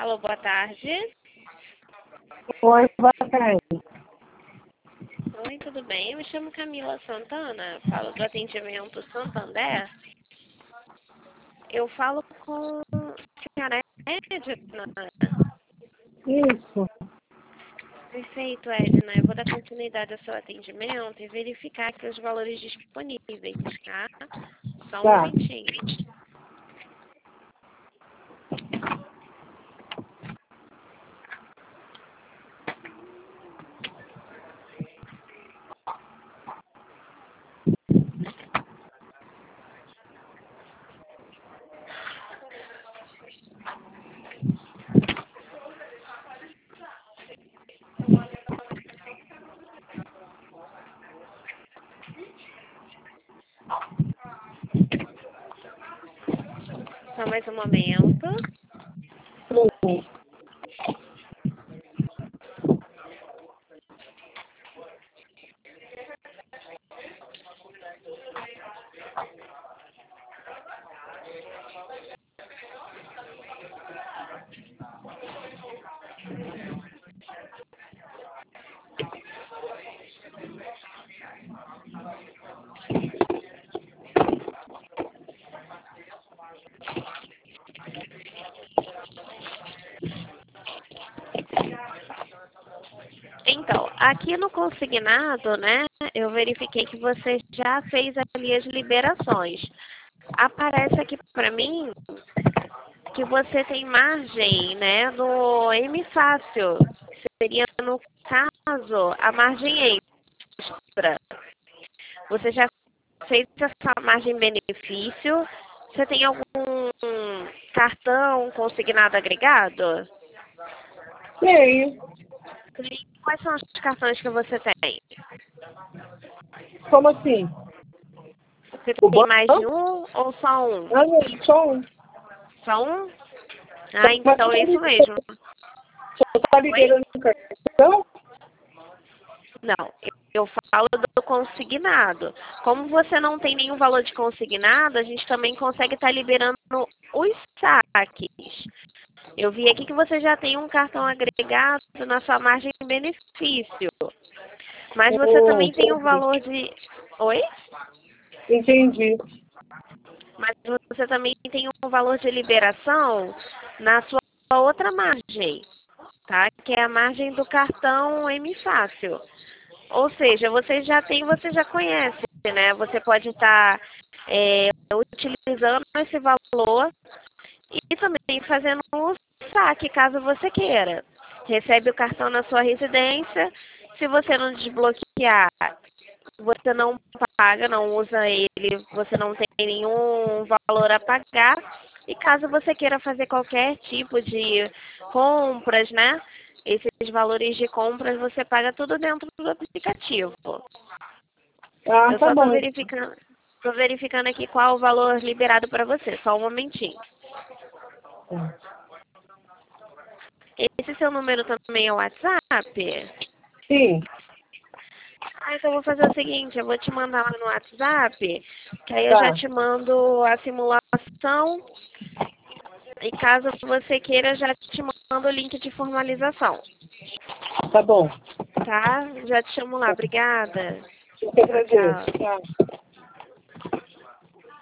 Alô, boa tarde. Oi, boa tarde. Oi, tudo bem? Eu me chamo Camila Santana, falo do atendimento Santander. Eu falo com a senhora Edna. Isso, Perfeito, Edna. Eu vou dar continuidade ao seu atendimento e verificar aqui os valores disponíveis, tá? Só um tá. momentinho. Só mais um momento. Sim. Então, aqui no consignado, né, eu verifiquei que você já fez ali as liberações. Aparece aqui para mim que você tem margem, né, no M Fácil. Seria, no caso, a margem extra. Você já fez essa margem benefício? Você tem algum cartão consignado agregado? Tenho. Quais são os cartões que você tem? Como assim? Você O tem banco? mais de um ou só um? Ah, não, só um. Só um? Ah, então é isso mesmo. Só tá Oi? liberando o cartão? Não, eu falo do consignado. Como você não tem nenhum valor de consignado, a gente também consegue estar liberando os saques. Eu vi aqui que você já tem um cartão agregado na sua margem de benefício. Mas você também tem um valor de... Oi? Entendi. Mas você também tem um valor de liberação na sua outra margem, tá? Que é a margem do cartão M Fácil. Ou seja, você já tem, você já conhece, né? Você pode estar utilizando esse valor e também fazendo um saque, caso você queira. Recebe o cartão na sua residência. Se você não desbloquear, você não paga, não usa ele, você não tem nenhum valor a pagar. E caso você queira fazer qualquer tipo de compras, né? Esses valores de compras você paga tudo dentro do aplicativo. Ah, Eu tá só estou bom. verificando aqui qual o valor liberado para você. Só um momentinho. Esse seu número também é o WhatsApp? Sim, Ah, então eu vou fazer o seguinte, eu vou te mandar lá no WhatsApp, que aí eu já tá. te mando a simulação e caso você queira, já te mando o link de formalização, Tá bom. tá? Já te chamo lá, obrigada. Eu que Tchau, agradeço. tchau. Tá.